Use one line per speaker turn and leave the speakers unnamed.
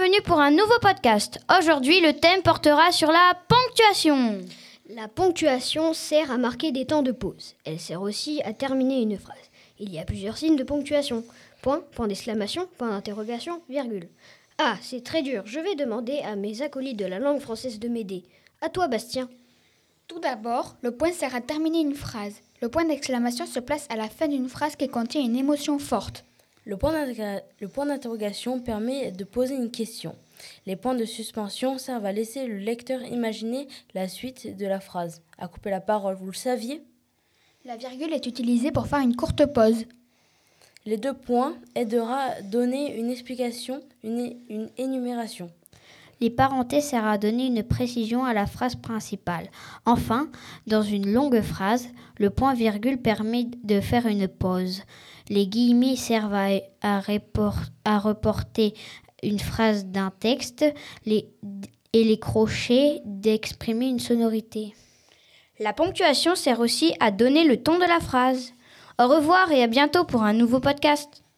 bienvenue pour un nouveau podcast. Aujourd'hui, le thème portera sur la ponctuation.
La ponctuation sert à marquer des temps de pause. Elle sert aussi à terminer une phrase. Il y a plusieurs signes de ponctuation. Point, point d'exclamation, point d'interrogation, virgule. Ah, c'est très dur. Je vais demander à mes acolytes de la langue française de m'aider. À toi, Bastien.
Tout d'abord, le point sert à terminer une phrase. Le point d'exclamation se place à la fin d'une phrase qui contient une émotion forte.
Le point d'interrogation permet de poser une question. Les points de suspension servent à laisser le lecteur imaginer la suite de la phrase. À couper la parole, vous le saviez ?
La virgule est utilisée pour faire une courte pause.
Les deux points aidera à donner une explication, une énumération.
Les parenthèses servent à donner une précision à la phrase principale. Enfin, dans une longue phrase, le point-virgule permet de faire une pause. Les guillemets servent à reporter une phrase d'un texte et les crochets d'exprimer une sonorité. La ponctuation sert aussi à donner le ton de la phrase. Au revoir et à bientôt pour un nouveau podcast.